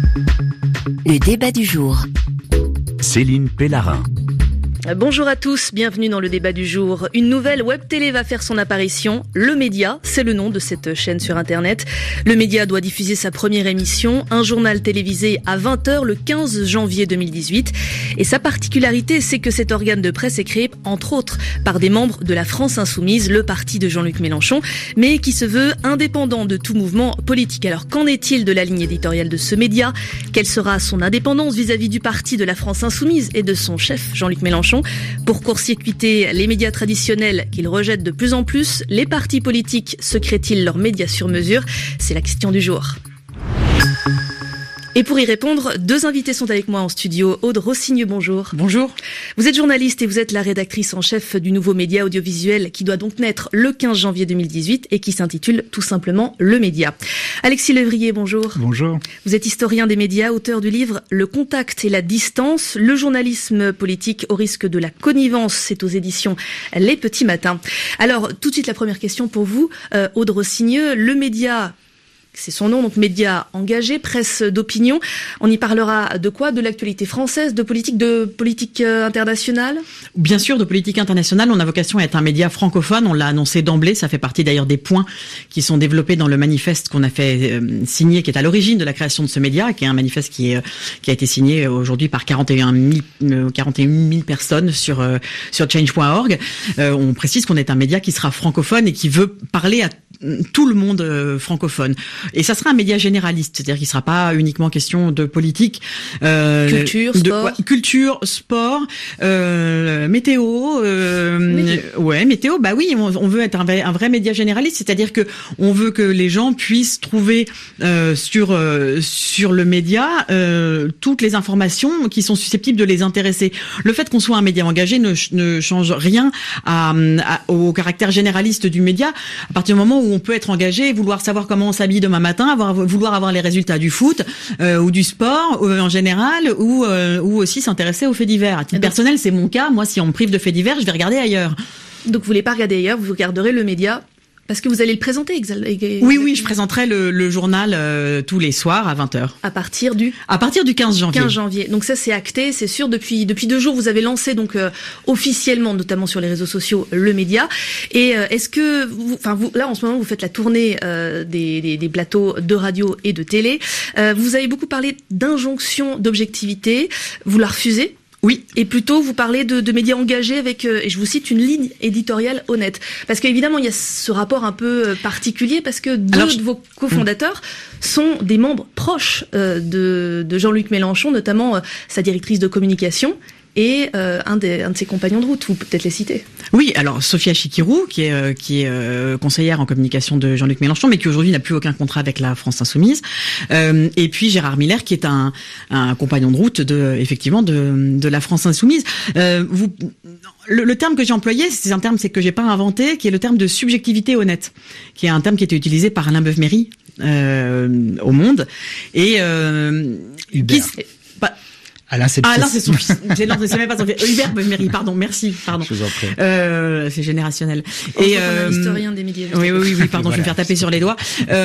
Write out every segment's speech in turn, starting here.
Le débat du jour. Céline Pellarin. Bonjour à tous, bienvenue dans le débat du jour. Une nouvelle web télé va faire son apparition. Le Média, c'est le nom de cette chaîne sur Internet. Le Média doit diffuser sa première émission, un journal télévisé à 20h le 15 janvier 2018. Et sa particularité, c'est que cet organe de presse est créé, entre autres, par des membres de la France Insoumise, le parti de Jean-Luc Mélenchon, mais qui se veut indépendant de tout mouvement politique. Alors qu'en est-il de la ligne éditoriale de ce média ? Quelle sera son indépendance vis-à-vis du parti de la France Insoumise et de son chef, Jean-Luc Mélenchon ? Pour court-circuiter les médias traditionnels qu'ils rejettent de plus en plus, les partis politiques se créent-ils leurs médias sur mesure ? C'est la question du jour. Et pour y répondre, deux invités sont avec moi en studio. Aude Rossigneux, bonjour. Bonjour. Vous êtes journaliste et vous êtes la rédactrice en chef du nouveau média audiovisuel qui doit donc naître le 15 janvier 2018 et qui s'intitule tout simplement Le Média. Alexis Levrier, bonjour. Bonjour. Vous êtes historien des médias, auteur du livre Le contact et la distance, le journalisme politique au risque de la connivence. C'est aux éditions Les Petits Matins. Alors, tout de suite la première question pour vous, Aude Rossigneux. Le Média, c'est son nom, donc média engagé, presse d'opinion. On y parlera de quoi ? De l'actualité française, de politique internationale ? Bien sûr, de politique internationale. On a vocation à être un média francophone. On l'a annoncé d'emblée. Ça fait partie d'ailleurs des points qui sont développés dans le manifeste qu'on a fait signer, qui est à l'origine de la création de ce média, qui est un manifeste qui a été signé aujourd'hui par 41 000 personnes sur change.org. On précise qu'on est un média qui sera francophone et qui veut parler à tout le monde francophone. Et ça sera un média généraliste, c'est-à-dire qu'il ne sera pas uniquement question de politique, culture, sport, météo. Météo. Bah oui, on veut être un vrai média généraliste, c'est-à-dire que on veut que les gens puissent trouver sur le média toutes les informations qui sont susceptibles de les intéresser. Le fait qu'on soit un média engagé ne change rien au caractère généraliste du média. À partir du moment où on peut être engagé et vouloir savoir comment on s'habille demain matin, vouloir avoir les résultats du foot ou du sport en général, ou aussi s'intéresser aux faits divers. À titre personnel, c'est mon cas. Moi, si on me prive de faits divers, je vais regarder ailleurs. Donc vous voulez pas regarder ailleurs, vous regarderez le média parce que vous allez le présenter. Oui, je présenterai le journal tous les soirs à 20h. À partir du 15 janvier. 15 janvier. Donc ça, c'est acté, c'est sûr. Depuis 2 jours, vous avez lancé donc officiellement, notamment sur les réseaux sociaux, le média. Et est-ce que vous là en ce moment, vous faites la tournée des plateaux de radio et de télé. Vous avez beaucoup parlé d'injonction d'objectivité. Vous la refusez ? Oui. Et plutôt, vous parlez de médias engagés avec, et je vous cite, une ligne éditoriale honnête. Parce qu'évidemment, il y a ce rapport un peu particulier, parce que deux de vos cofondateurs sont des membres proches de Jean-Luc Mélenchon, notamment sa directrice de communication et un de ses compagnons de route. Vous pouvez peut-être les citer. Oui, alors Sophia Chikirou, qui est conseillère en communication de Jean-Luc Mélenchon, mais qui aujourd'hui n'a plus aucun contrat avec la France Insoumise. Et puis Gérard Miller, qui est un compagnon de route de la France Insoumise. Le terme que j'ai employé, c'est un terme que j'ai pas inventé, qui est le terme de subjectivité honnête, qui est un terme qui était utilisé par Alain Beuve-Méry au Monde et Hubert. Alain, c'est son fils. C'est même pas son fils. Hubert Beuve-Méry, pardon. Je vous en prie. C'est générationnel. Et un historien des médias. Oui, pardon, voilà. Je vais me faire taper sur les doigts.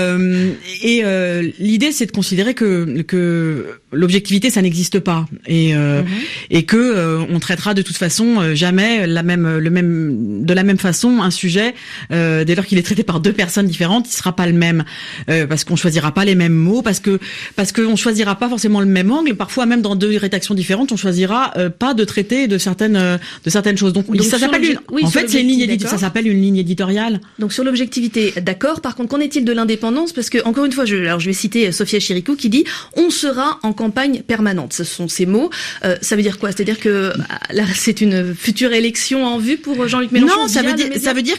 L'idée, c'est de considérer que l'objectivité, ça n'existe pas, et que on traitera de toute façon jamais de la même façon un sujet dès lors qu'il est traité par deux personnes différentes, il sera pas le même, parce qu'on choisira pas les mêmes mots, parce que on choisira pas forcément le même angle, parfois même dans deux rédactions différentes, on choisira pas de traiter de certaines choses. Donc ça s'appelle c'est une ligne ça s'appelle une ligne éditoriale. Donc sur l'objectivité, d'accord. Par contre, qu'en est-il de l'indépendance ? Parce que encore une fois, je vais citer Sophia Chikirou qui dit on sera en campagne permanente. Ce sont ces mots. Ça veut dire quoi ? C'est-à-dire que là, c'est une future élection en vue pour Jean-Luc Mélenchon ? Non, ça veut dire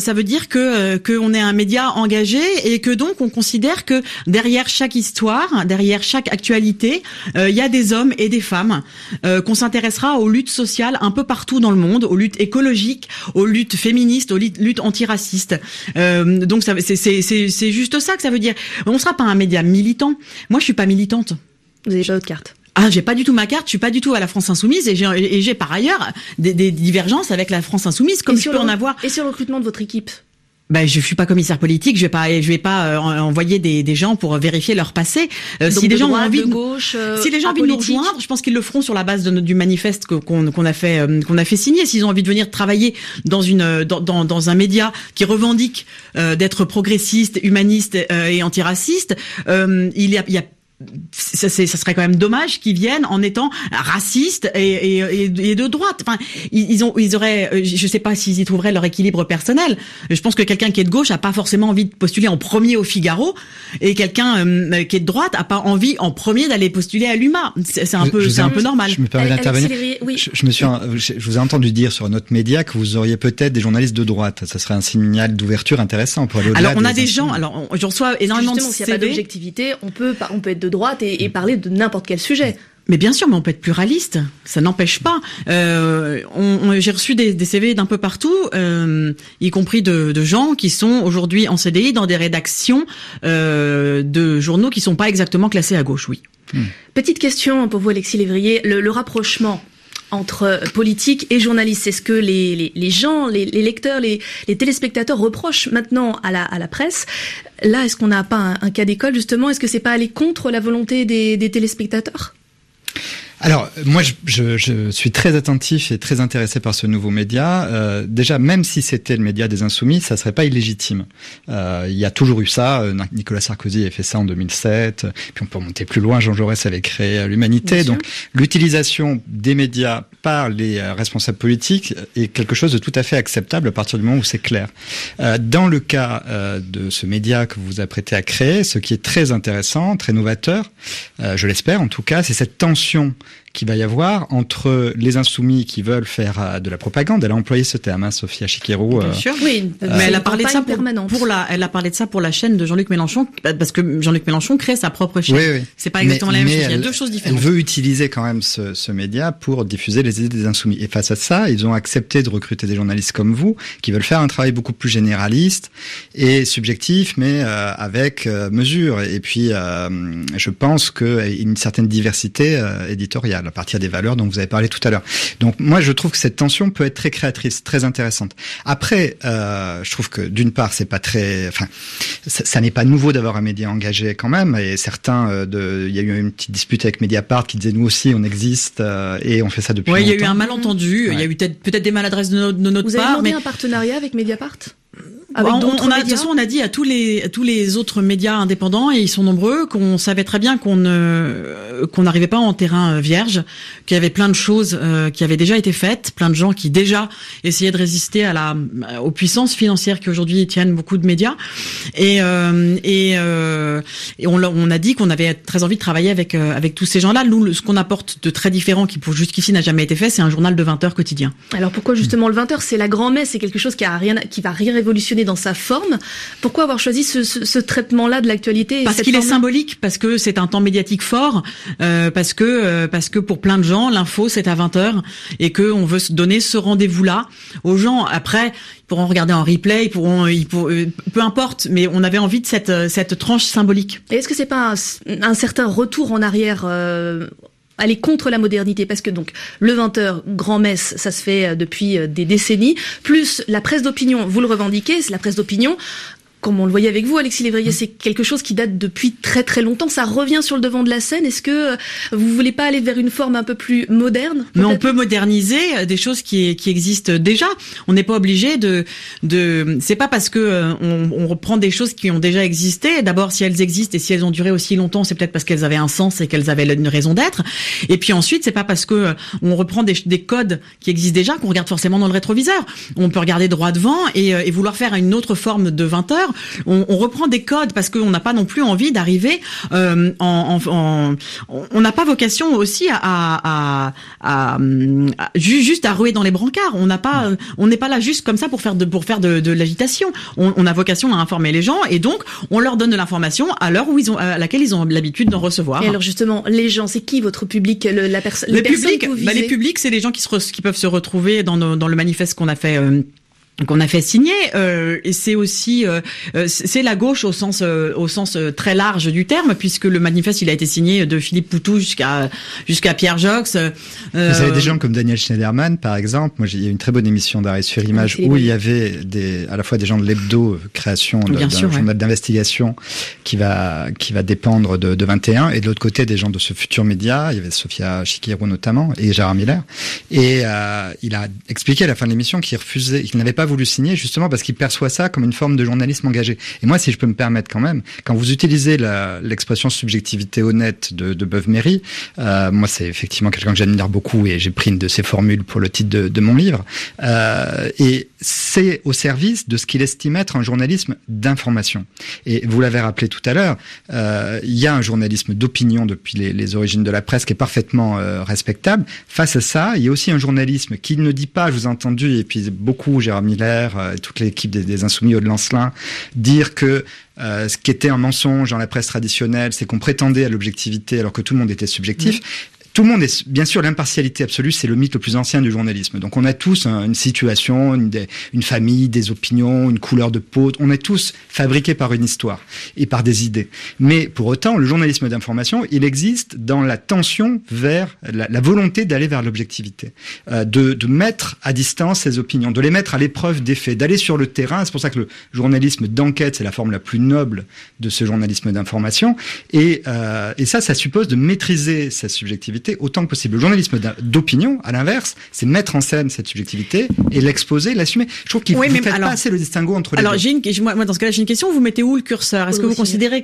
qu'on est un média engagé et que donc on considère que derrière chaque histoire, derrière chaque actualité, il y a des hommes et des femmes, qu'on s'intéressera aux luttes sociales un peu partout dans le monde, aux luttes écologiques, aux luttes féministes, aux luttes antiracistes. Donc c'est juste ça que ça veut dire. On sera pas un média militant. Moi, je suis pas militante. Vous avez pas votre carte. J'ai pas du tout ma carte, je suis pas du tout à la France Insoumise et j'ai par ailleurs des divergences avec la France Insoumise, comme je peux en avoir. Et sur le recrutement de votre équipe ? Ben, je suis pas commissaire politique, je vais pas envoyer des gens pour vérifier leur passé. Si les gens ont envie si les gens ont envie de nous rejoindre, je pense qu'ils le feront sur la base du manifeste qu'on a fait signer. S'ils ont envie de venir travailler dans un média qui revendique d'être progressiste, humaniste et antiraciste, il y a ça serait quand même dommage qu'ils viennent en étant racistes et de droite. Enfin, ils auraient, je sais pas s'ils y trouveraient leur équilibre personnel. Je pense que quelqu'un qui est de gauche a pas forcément envie de postuler en premier au Figaro, et quelqu'un qui est de droite a pas envie en premier d'aller postuler à l'UMA. C'est un peu normal. Je me permets d'intervenir. Oui. Je vous ai entendu dire sur notre média que vous auriez peut-être des journalistes de droite. Ça serait un signal d'ouverture intéressant pour aller au-delà. Alors on a des gens. Alors je reçois énormément de CV. S'il n'y a pas d'objectivité, on peut être de droite et parler de n'importe quel sujet. Mais bien sûr, mais on peut être pluraliste, ça n'empêche pas. J'ai reçu des CV d'un peu partout, y compris de gens qui sont aujourd'hui en CDI dans des rédactions de journaux qui sont pas exactement classés à gauche, oui. Petite question pour vous, Alexis Lévrier, le rapprochement entre politique et journaliste, c'est ce que les gens, les lecteurs, les téléspectateurs reprochent maintenant à la presse. Là, est-ce qu'on n'a pas un cas d'école, justement? Est-ce que c'est pas aller contre la volonté des téléspectateurs? Alors, moi, je suis très attentif et très intéressé par ce nouveau média. Déjà, même si c'était le média des Insoumis, ça serait pas illégitime. Il y a toujours eu ça. Nicolas Sarkozy a fait ça en 2007. Puis on peut remonter plus loin. Jean Jaurès avait créé l'Humanité. Donc, l'utilisation des médias par les responsables politiques est quelque chose de tout à fait acceptable à partir du moment où c'est clair. Dans le cas de ce média que vous vous apprêtez à créer, ce qui est très intéressant, très novateur, je l'espère en tout cas, c'est cette tension qu'il va y avoir entre les insoumis qui veulent faire de la propagande. Elle a employé ce terme, Sophia Chikero. Bien sûr, oui. Mais elle a parlé de ça elle a parlé de ça pour la chaîne de Jean-Luc Mélenchon, parce que Jean-Luc Mélenchon crée sa propre chaîne. Oui. C'est pas exactement la même chose. Il y a deux choses différentes. Elle veut utiliser quand même ce média pour diffuser les idées des insoumis. Et face à ça, ils ont accepté de recruter des journalistes comme vous, qui veulent faire un travail beaucoup plus généraliste et subjectif, mais avec mesure. Et puis, je pense qu'il y a une certaine diversité éditoriale à partir des valeurs dont vous avez parlé tout à l'heure. Donc moi je trouve que cette tension peut être très créatrice, très intéressante. Après, je trouve que d'une part c'est pas très, ça n'est pas nouveau d'avoir un média engagé quand même. Et certains, il y a eu une petite dispute avec Mediapart qui disait nous aussi on existe et on fait ça depuis longtemps. Il y a eu un malentendu. Ouais. Il y a eu peut-être des maladresses de notre part. Vous avez demandé un partenariat avec Mediapart? De toute façon, on a dit à tous les autres médias indépendants, et ils sont nombreux, qu'on savait très bien qu'on n'arrivait pas en terrain vierge, qu'il y avait plein de choses qui avaient déjà été faites, plein de gens qui déjà essayaient de résister aux puissances financières qui aujourd'hui tiennent beaucoup de médias, et on a dit qu'on avait très envie de travailler avec tous ces gens-là. Nous, ce qu'on apporte de très différent, qui pour jusqu'ici n'a jamais été fait, c'est un journal de 20 heures quotidien. Alors pourquoi justement le 20 heures? C'est la grand-messe, c'est quelque chose qui va rien révolutionner dans sa forme. Pourquoi avoir choisi ce traitement-là de l'actualité? Parce qu'il est symbolique, parce que c'est un temps médiatique fort, parce que pour plein de gens, l'info c'est à 20h, et que on veut donner ce rendez-vous-là aux gens. Après, ils pourront regarder en replay, peu importe, mais on avait envie de cette tranche symbolique. Et est-ce que c'est pas un certain retour en arrière, aller contre la modernité, parce que donc le 20h grand-messe, ça se fait depuis des décennies, plus la presse d'opinion, vous le revendiquez, c'est la presse d'opinion. Comme on le voyait avec vous, Alexis Lévrier, c'est quelque chose qui date depuis très très longtemps. Ça revient sur le devant de la scène. Est-ce que vous voulez pas aller vers une forme un peu plus moderne? Mais on peut moderniser des choses qui existent déjà. On n'est pas obligé c'est pas parce que on reprend des choses qui ont déjà existé. D'abord, si elles existent et si elles ont duré aussi longtemps, c'est peut-être parce qu'elles avaient un sens et qu'elles avaient une raison d'être. Et puis ensuite, c'est pas parce que on reprend des codes qui existent déjà qu'on regarde forcément dans le rétroviseur. On peut regarder droit devant et vouloir faire une autre forme de 20 heures. On reprend des codes parce qu'on n'a pas non plus envie d'arriver on n'a pas vocation aussi juste à rouer dans les brancards. On n'est pas là juste comme ça pour faire de l'agitation. On a vocation à informer les gens, et donc on leur donne de l'information à l'heure à laquelle ils ont l'habitude d'en recevoir. Et alors justement, les gens, c'est qui votre public? Le public, les publics, c'est les gens qui peuvent se retrouver dans le manifeste qu'on a fait qu'on a fait signer, et c'est aussi c'est la gauche au sens très large du terme, puisque le manifeste il a été signé de Philippe Poutou jusqu'à Pierre Jox. Vous avez des gens comme Daniel Schneiderman par exemple. Moi il y a une très bonne émission d'Arrêt sur Image où il y avait à la fois des gens de l'hebdo, création d'un journal d'investigation qui va dépendre de 21, et de l'autre côté des gens de ce futur média. Il y avait Sophia Chikirou notamment et Gérard Miller, et il a expliqué à la fin de l'émission qu'il n'avait pas voulu signer justement parce qu'il perçoit ça comme une forme de journalisme engagé. Et moi, si je peux me permettre quand même, quand vous utilisez l'expression subjectivité honnête de Beuve-Méry, moi c'est effectivement quelqu'un que j'admire beaucoup et j'ai pris une de ses formules pour le titre de mon livre, et c'est au service de ce qu'il estime être un journalisme d'information. Et vous l'avez rappelé tout à l'heure, il y a un journalisme d'opinion depuis les origines de la presse qui est parfaitement respectable. Face à ça, il y a aussi un journalisme qui ne dit pas, je vous ai entendu, et puis beaucoup, Gérard Miller, toute l'équipe des Insoumis, Aude Lancelin, dire que ce qui était un mensonge dans la presse traditionnelle, c'est qu'on prétendait à l'objectivité alors que tout le monde était subjectif. Tout le monde est, bien sûr, l'impartialité absolue, c'est le mythe le plus ancien du journalisme. Donc on a tous une situation, une famille, des opinions, une couleur de peau. On est tous fabriqués par une histoire et par des idées. Mais pour autant, le journalisme d'information, il existe dans la tension vers la volonté d'aller vers l'objectivité, de mettre à distance ses opinions, de les mettre à l'épreuve des faits, d'aller sur le terrain. C'est pour ça que le journalisme d'enquête, c'est la forme la plus noble de ce journalisme d'information. Et ça suppose de maîtriser sa subjectivité autant que possible. Le journalisme d'opinion, à l'inverse, c'est mettre en scène cette subjectivité et l'exposer, l'assumer. Je trouve qu'il ne fait pas assez le distinguo entre les deux. Moi, dans ce cas-là, j'ai une question. Vous mettez où le curseur? Est-ce que vous considérez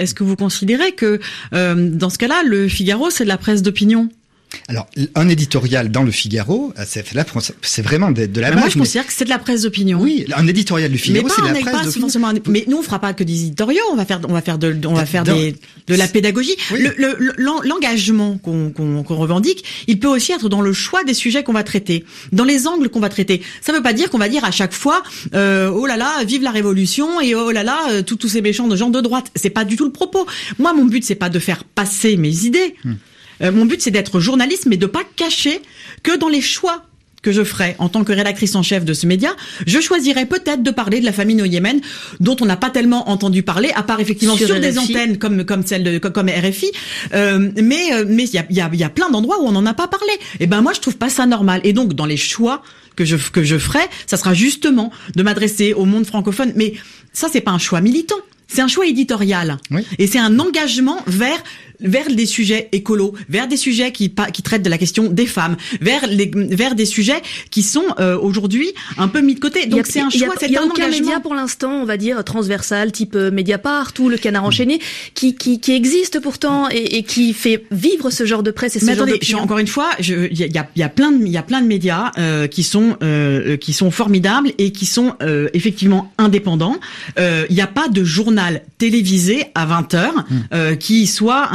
que dans ce cas-là, le Figaro, c'est de la presse d'opinion? Alors, un éditorial dans le Figaro, c'est vraiment de la base. Moi, je considère que c'est de la presse d'opinion. Oui, un éditorial du Figaro, c'est de la presse d'opinion. Mais nous, on fera pas que des éditoriaux. On va faire de la pédagogie. Oui. L'engagement qu'on revendique, il peut aussi être dans le choix des sujets qu'on va traiter, dans les angles qu'on va traiter. Ça veut pas dire qu'on va dire à chaque fois, oh là là, vive la révolution, et oh là là, tous ces méchants de gens de droite. C'est pas du tout le propos. Moi, mon but, c'est pas de faire passer mes idées. Mon but, c'est d'être journaliste, mais de pas cacher que dans les choix que je ferai en tant que rédactrice en chef de ce média, je choisirais peut-être de parler de la famine au Yémen, dont on n'a pas tellement entendu parler, à part effectivement sur des antennes comme RFI. Mais il y a plein d'endroits où on n'en a pas parlé. Et ben moi, je trouve pas ça normal. Et donc, dans les choix que je ferai, ça sera justement de m'adresser au monde francophone. Mais ça, c'est pas un choix militant. C'est un choix éditorial. Oui. Et c'est un engagement vers des sujets écolos, vers des sujets qui traitent de la question des femmes, vers des sujets qui sont aujourd'hui un peu mis de côté. Donc c'est un choix, c'est un engagement. Il y a aucun média pour l'instant, on va dire transversal, type Mediapart ou le Canard enchaîné, qui existe pourtant et qui fait vivre ce genre de presse et ce genre d'opinion. Encore une fois, il y a plein de médias qui sont formidables et qui sont effectivement indépendants. Il n'y a pas de journal télévisé à 20h qui soit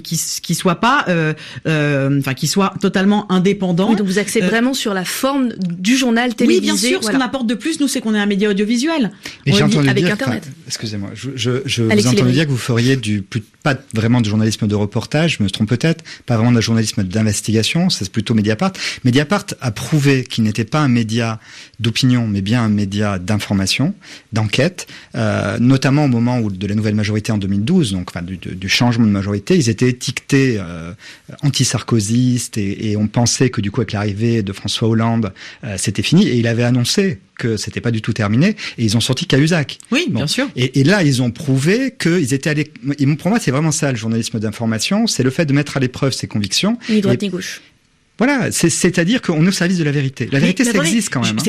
totalement indépendant. Oui, donc vous axez vraiment sur la forme du journal télévisé. Oui, bien sûr. Voilà. Ce qu'on apporte de plus, nous, c'est qu'on est un média audiovisuel. Et j'ai entendu avec dire, Internet. Excusez-moi, je vous entendais dire que vous feriez pas vraiment de journalisme de reportage, je me trompe peut-être, pas vraiment de journalisme d'investigation, c'est plutôt Mediapart. Mediapart a prouvé qu'il n'était pas un média d'opinion, mais bien un média d'information, d'enquête, notamment au moment de la nouvelle majorité en 2012, donc du changement de majorité, ils étaient étiquetés anti-sarkozystes et on pensait que du coup avec l'arrivée de François Hollande, c'était fini, et il avait annoncé que c'était pas du tout terminé, et ils ont sorti Cahuzac. Oui, bien sûr. Et là, ils ont prouvé qu'ils étaient allés. Et pour moi, c'est vraiment ça, le journalisme d'information, c'est le fait de mettre à l'épreuve ses convictions. Ni droite ni gauche. Voilà, c'est-à-dire qu'on est au service de la vérité. La vérité, ça existe quand même.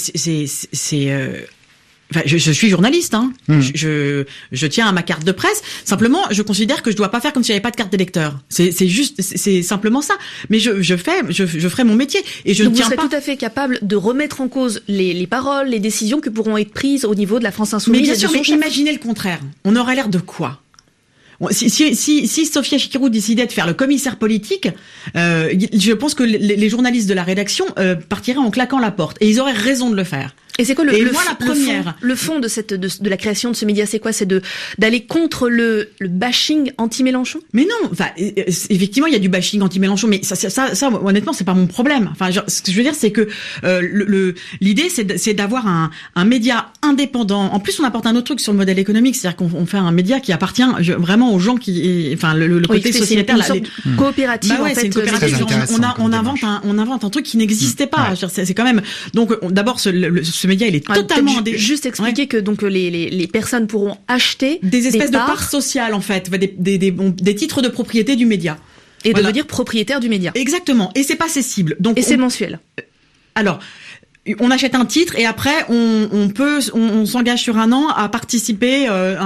Enfin, je suis journaliste, hein. Je tiens à ma carte de presse. Simplement, je considère que je dois pas faire comme si j'avais pas de carte d'électeur. C'est simplement ça. Mais je ferai mon métier. Et donc vous serez tout à fait capable de remettre en cause les paroles, les décisions que pourront être prises au niveau de la France Insoumise. Mais bien sûr, mais imaginez le contraire. On aurait l'air de quoi? Si Sophia Chikirou décidait de faire le commissaire politique, je pense que les journalistes de la rédaction partiraient en claquant la porte. Et ils auraient raison de le faire. Et c'est quoi la première. Le fond de la création de ce média, c'est quoi? C'est d'aller contre le bashing anti-Mélenchon? Mais non, enfin, effectivement, il y a du bashing anti-Mélenchon, mais ça, honnêtement, c'est pas mon problème. Enfin, ce que je veux dire, c'est que l'idée, c'est d'avoir un média indépendant. En plus, on apporte un autre truc sur le modèle économique, c'est-à-dire qu'on fait un média qui appartient vraiment aux gens qui, enfin, le côté sociétaire, c'est une sorte coopérative. Bah ouais, c'est une coopérative. On invente un truc qui n'existait pas. Ouais. C'est quand même. Donc, d'abord, ce média, il est totalement juste expliquer que donc les personnes pourront acheter des espèces de parts sociales, en fait, des titres de propriété du média et devenir propriétaire du média. Exactement. Et c'est pas cessible. Donc c'est mensuel. Alors, on achète un titre et après on s'engage sur un an à participer,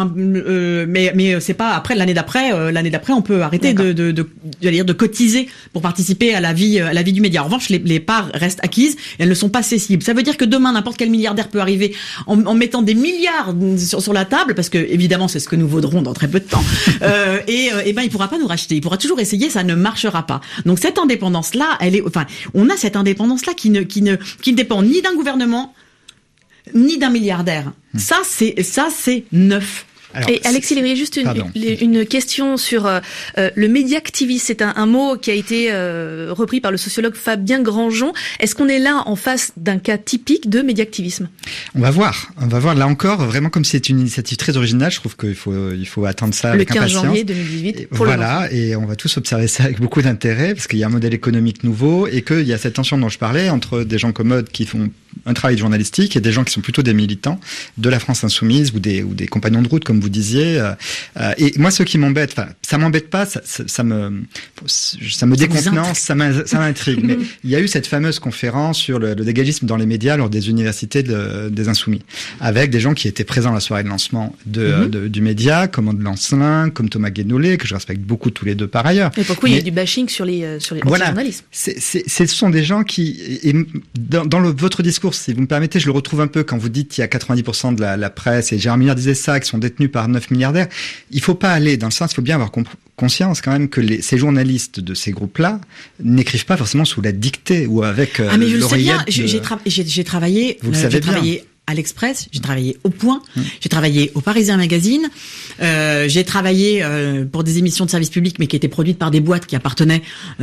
mais c'est pas après l'année d'après on peut arrêter de cotiser pour participer à la vie du média. En revanche, les parts restent acquises et elles ne sont pas cessibles. Ça veut dire que demain n'importe quel milliardaire peut arriver en mettant des milliards sur la table, parce que évidemment c'est ce que nous vaudrons dans très peu de temps, et ben il pourra pas nous racheter. Il pourra toujours essayer, ça ne marchera pas. Donc cette indépendance là, on a cette indépendance là qui ne dépend ni d'un gouvernement, ni d'un milliardaire. Ça, c'est neuf. Alors, et Alexis Lévrier, juste une question sur le médiactivisme. C'est un mot qui a été repris par le sociologue Fabien Grandjean. Est-ce qu'on est là en face d'un cas typique de médiactivisme? On va voir là encore, vraiment comme c'est une initiative très originale, je trouve qu'il faut attendre ça avec impatience. Le 15 janvier 2018. Voilà, et on va tous observer ça avec beaucoup d'intérêt, parce qu'il y a un modèle économique nouveau et qu'il y a cette tension dont je parlais entre des gens commodes qui font un travail journalistique et des gens qui sont plutôt des militants de la France insoumise ou des compagnons de route, comme vous disiez. Et moi, ce qui m'embête, enfin, ça m'embête pas, ça me décontenance, ça m'intrigue. Mais il y a eu cette fameuse conférence sur le dégagisme dans les médias lors des universités des Insoumis, avec des gens qui étaient présents à la soirée de lancement du média, comme Aude Lancelin, comme Thomas Guénolé, que je respecte beaucoup tous les deux par ailleurs. Et pourquoi il y a du bashing sur les journalistes? Ce sont des gens qui, et dans votre discours, si vous me permettez, je le retrouve un peu quand vous dites qu'il y a 90% de la presse, et Gérard Miller disait ça, qui sont détenus par 9 milliardaires. Il faut pas aller dans le sens, il faut bien avoir conscience quand même que ces journalistes de ces groupes-là n'écrivent pas forcément sous la dictée ou avec mais je le sais bien, j'ai travaillé, à l'Express, j'ai travaillé au Point, j'ai travaillé au Parisien Magazine, j'ai travaillé pour des émissions de service public, mais qui étaient produites par des boîtes qui appartenaient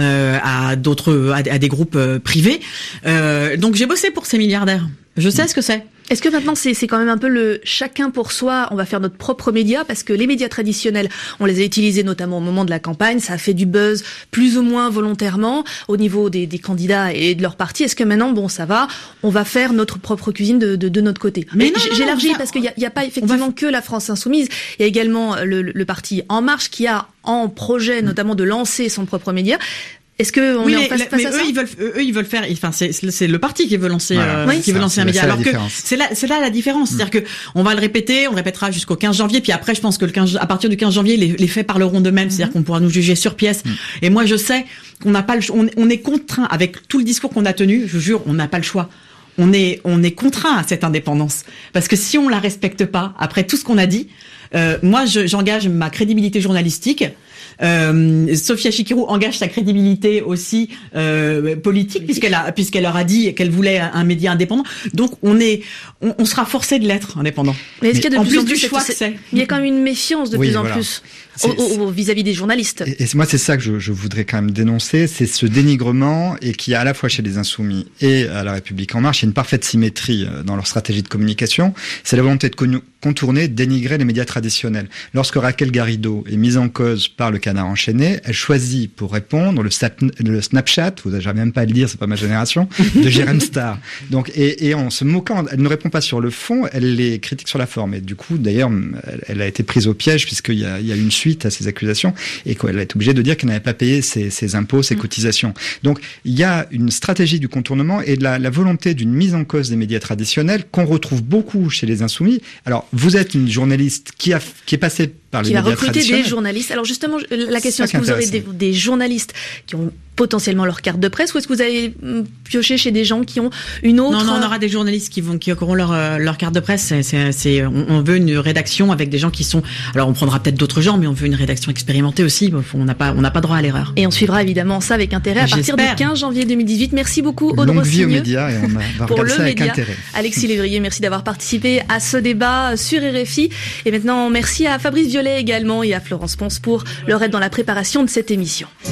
à des groupes privés. Donc j'ai bossé pour ces milliardaires. Je sais ce que c'est. Est-ce que maintenant c'est quand même un peu le chacun pour soi, on va faire notre propre média, parce que les médias traditionnels, on les a utilisés notamment au moment de la campagne, ça a fait du buzz plus ou moins volontairement au niveau des candidats et de leur parti. Est-ce que maintenant, bon, ça va, on va faire notre propre cuisine de notre côté? Mais j'élargis parce qu'il y a pas effectivement que la France insoumise, il y a également le parti En Marche qui a en projet notamment de lancer son propre média. Est-ce que on est en face à ça? Ils veulent faire. Enfin, c'est le parti qui veut lancer, un média. Alors que c'est là la différence. C'est-à-dire que on va le répéter, on le répétera jusqu'au 15 janvier. Puis après, je pense que à partir du 15 janvier, les faits parleront d'eux-mêmes. C'est-à-dire qu'on pourra nous juger sur pièce. Et moi, je sais qu'on n'a pas on est contraint avec tout le discours qu'on a tenu. Je vous jure, on n'a pas le choix. On est contraint à cette indépendance parce que si on la respecte pas, après tout ce qu'on a dit, moi, j'engage ma crédibilité journalistique. Sophia Chikirou engage sa crédibilité aussi politique puisqu'elle leur a dit qu'elle voulait un média indépendant. Donc on sera forcé de l'être indépendant. Mais est-ce qu'il y a de plus en plus du choix que c'est? Il y a quand même une méfiance de plus en plus vis-à-vis des journalistes. Et moi c'est ça que je voudrais quand même dénoncer, c'est ce dénigrement, et qui à la fois chez les Insoumis et à la République En Marche, il y a une parfaite symétrie dans leur stratégie de communication. C'est la volonté de contourner, dénigrer les médias traditionnels. Lorsque Raquel Garrido est mise en cause par le Canard enchaîné, elle choisit pour répondre le Snapchat, vous n'avez même pas à le dire, c'est pas ma génération, de Jérém Starr. Donc, et en se moquant, elle ne répond pas sur le fond, elle les critique sur la forme. Et du coup, d'ailleurs, elle a été prise au piège puisqu'il y a une suite à ces accusations et qu'elle a été obligée de dire qu'elle n'avait pas payé ses impôts, ses cotisations. Donc, il y a une stratégie du contournement et de la volonté d'une mise en cause des médias traditionnels qu'on retrouve beaucoup chez les Insoumis. Alors, vous êtes une journaliste qui est passée par les médias traditionnels. Qui va recruter des journalistes. Alors justement, la question, est-ce que vous aurez des journalistes qui ont potentiellement leur carte de presse, ou est-ce que vous avez pioché chez des gens qui ont une autre? Non, on aura des journalistes qui auront leur carte de presse. On veut une rédaction avec des gens qui sont. Alors on prendra peut-être d'autres gens, mais on veut une rédaction expérimentée aussi. On n'a pas droit à l'erreur. Et on suivra évidemment ça avec intérêt à partir du 15 janvier 2018. Merci beaucoup Aude Longue Rossigneux. vie aux médias et on va pour regarder le ça avec média. intérêt. Alexis Lévrier, merci d'avoir participé à ce débat sur RFI. Et maintenant, merci à Fabrice Violet également et à Florence Ponce pour leur aide dans la préparation de cette émission.